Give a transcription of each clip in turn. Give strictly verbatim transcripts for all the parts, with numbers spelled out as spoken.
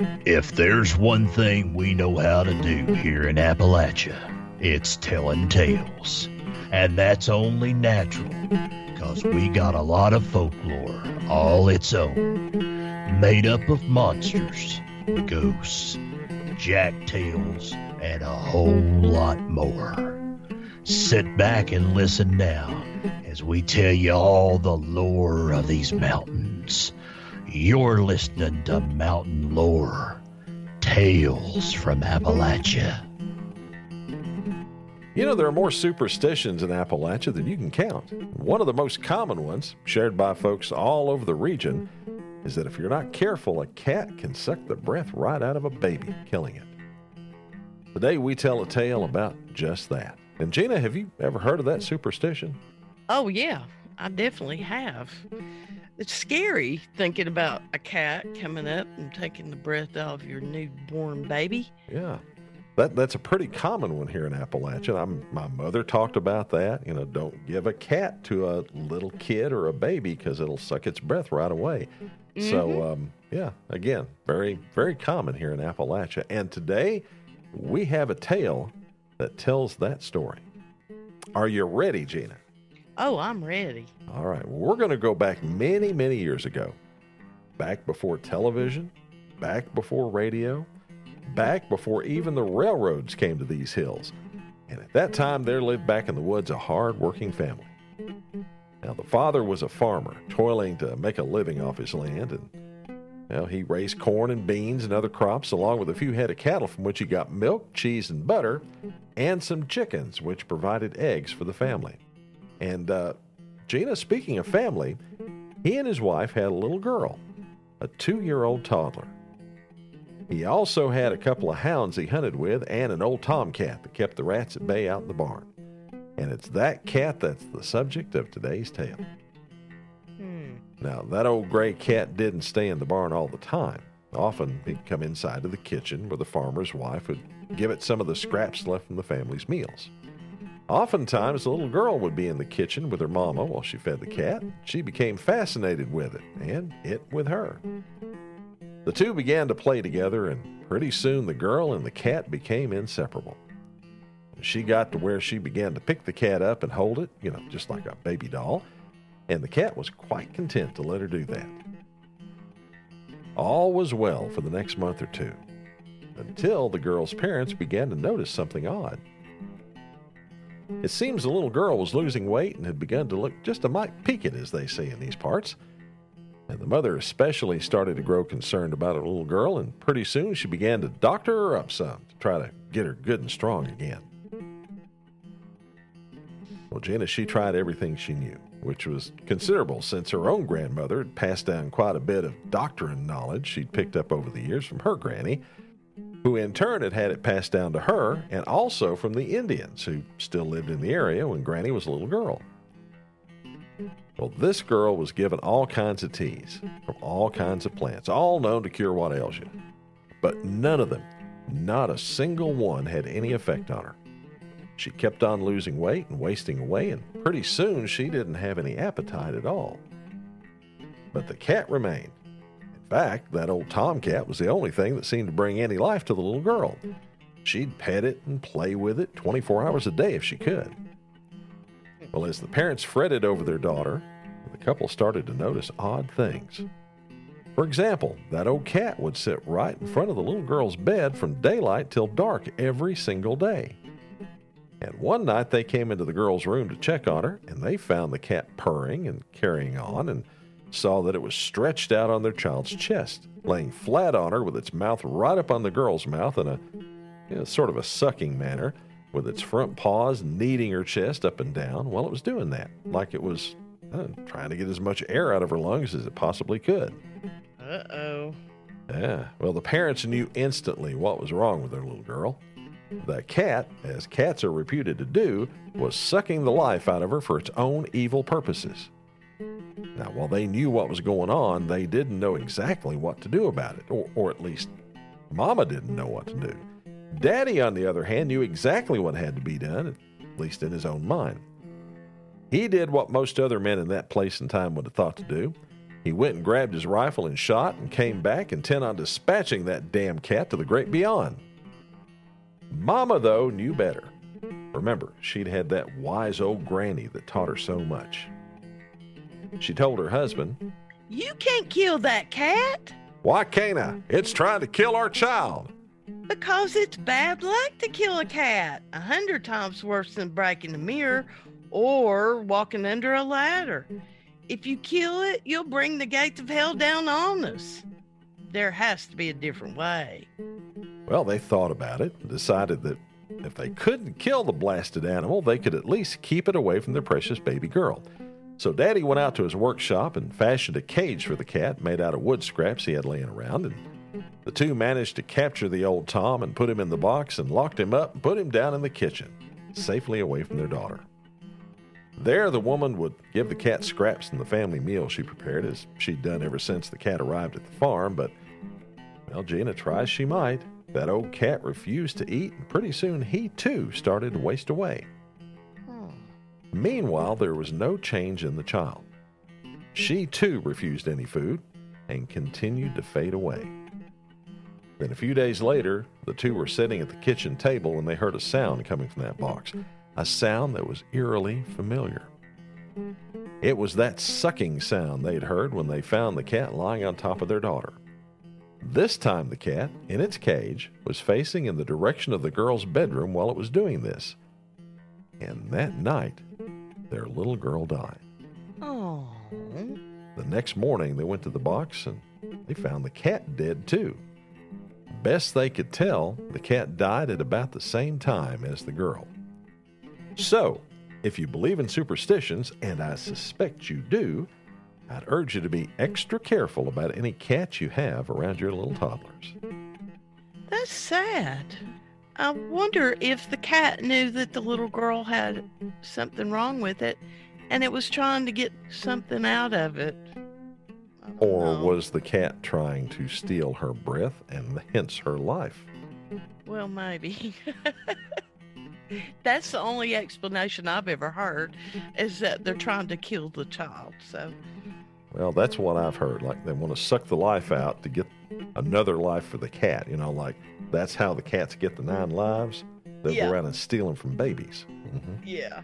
If there's one thing we know how to do here in Appalachia, it's telling tales. And that's only natural, because we got a lot of folklore all its own, made up of monsters, ghosts, jacktails, and a whole lot more. Sit back and listen now as we tell you all the lore of these mountains. You're listening to Mountain Lore, Tales from Appalachia. You know, there are more superstitions in Appalachia than you can count. One of the most common ones, shared by folks all over the region, is that if you're not careful, a cat can suck the breath right out of a baby, killing it. Today we tell a tale about just that. And Gina, have you ever heard of that superstition? Oh, yeah, I definitely have. It's scary thinking about a cat coming up and taking the breath out of your newborn baby. Yeah, that that's a pretty common one here in Appalachia. I'm, my mother talked about that. You know, don't give a cat to a little kid or a baby because it'll suck its breath right away. Mm-hmm. So, um, yeah, again, very, very common here in Appalachia. And today we have a tale that tells that story. Are you ready, Gina? Oh, I'm ready. All right. Well, we're going to go back many, many years ago. Back before television, back before radio, back before even the railroads came to these hills. And at that time, there lived back in the woods a hard-working family. Now, the father was a farmer, toiling to make a living off his land, and well, he raised corn and beans and other crops, along with a few head of cattle from which he got milk, cheese, and butter, and some chickens, which provided eggs for the family. And uh, Gina, speaking of family, he and his wife had a little girl, a two-year-old toddler. He also had a couple of hounds he hunted with and an old tomcat that kept the rats at bay out in the barn. And it's that cat that's the subject of today's tale. Hmm. Now, that old gray cat didn't stay in the barn all the time. Often, he'd come inside to the kitchen where the farmer's wife would give it some of the scraps left from the family's meals. Oftentimes, the little girl would be in the kitchen with her mama while she fed the cat. She became fascinated with it, and it with her. The two began to play together, and pretty soon the girl and the cat became inseparable. She got to where she began to pick the cat up and hold it, you know, just like a baby doll, and the cat was quite content to let her do that. All was well for the next month or two, until the girl's parents began to notice something odd. It seems the little girl was losing weight and had begun to look just a mite peaked, as they say in these parts. And the mother especially started to grow concerned about her little girl, and pretty soon she began to doctor her up some to try to get her good and strong again. Well, Gina, she tried everything she knew, which was considerable since her own grandmother had passed down quite a bit of doctoring knowledge she'd picked up over the years from her granny, who in turn had had it passed down to her and also from the Indians who still lived in the area when Granny was a little girl. Well, this girl was given all kinds of teas from all kinds of plants, all known to cure what ails you. But none of them, not a single one, had any effect on her. She kept on losing weight and wasting away, and pretty soon she didn't have any appetite at all. But the cat remained. In fact, that old tomcat was the only thing that seemed to bring any life to the little girl. She'd pet it and play with it twenty-four hours a day if she could. Well, as the parents fretted over their daughter, the couple started to notice odd things. For example, that old cat would sit right in front of the little girl's bed from daylight till dark every single day. And one night they came into the girl's room to check on her, and they found the cat purring and carrying on, and saw that it was stretched out on their child's chest, laying flat on her with its mouth right up on the girl's mouth in a you know, sort of a sucking manner, with its front paws kneading her chest up and down while it was doing that, like it was uh, trying to get as much air out of her lungs as it possibly could. Uh-oh. Yeah, well, the parents knew instantly what was wrong with their little girl. The cat, as cats are reputed to do, was sucking the life out of her for its own evil purposes. Now, while they knew what was going on, they didn't know exactly what to do about it, or, or at least Mama didn't know what to do. Daddy, on the other hand, knew exactly what had to be done, at least in his own mind. He did what most other men in that place and time would have thought to do. He went and grabbed his rifle and shot and came back intent on dispatching that damn cat to the great beyond. Mama, though, knew better. Remember, she'd had that wise old granny that taught her so much. She told her husband, "You can't kill that cat." "Why can't I? It's trying to kill our child." "Because it's bad luck to kill a cat. A hundred times worse than breaking a mirror or walking under a ladder. If you kill it, you'll bring the gates of hell down on us. There has to be a different way." Well, they thought about it and decided that if they couldn't kill the blasted animal, they could at least keep it away from their precious baby girl. So Daddy went out to his workshop and fashioned a cage for the cat made out of wood scraps he had laying around, and the two managed to capture the old Tom and put him in the box and locked him up and put him down in the kitchen, safely away from their daughter. There, the woman would give the cat scraps from the family meal she prepared, as she'd done ever since the cat arrived at the farm, but, well, Gina, try as she might, that old cat refused to eat, and pretty soon he, too, started to waste away. Meanwhile, there was no change in the child. She, too, refused any food and continued to fade away. Then a few days later, the two were sitting at the kitchen table when they heard a sound coming from that box, a sound that was eerily familiar. It was that sucking sound they'd heard when they found the cat lying on top of their daughter. This time the cat, in its cage, was facing in the direction of the girl's bedroom while it was doing this. And that night, their little girl died. Oh. The next morning, they went to the box and they found the cat dead too. Best they could tell, the cat died at about the same time as the girl. So, if you believe in superstitions, and I suspect you do, I'd urge you to be extra careful about any cats you have around your little toddlers. That's sad. I wonder if the cat knew that the little girl had something wrong with it and it was trying to get something out of it. Or know. was the cat trying to steal her breath and hence her life? Well, maybe. That's the only explanation I've ever heard, is that they're trying to kill the child. So, well, that's what I've heard. Like they want to suck the life out to get another life for the cat. You know, like that's how the cats get the nine lives. They Yeah. go around and steal them from babies. Mm-hmm. yeah.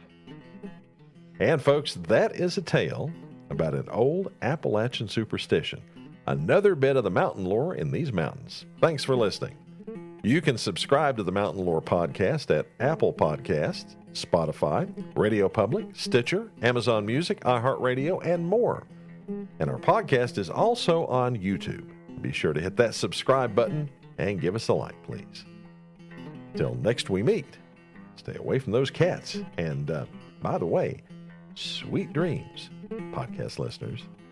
And folks, that is a tale about an old Appalachian superstition. Another bit of the mountain lore in these mountains. Thanks for listening. You can subscribe to the Mountain Lore Podcast at Apple Podcasts, Spotify, Radio Public, Stitcher, Amazon Music, iHeartRadio, and more. And our podcast is also on YouTube. Be sure to hit that subscribe button and give us a like, please. Till next we meet, stay away from those cats. And uh, by the way, sweet dreams, podcast listeners.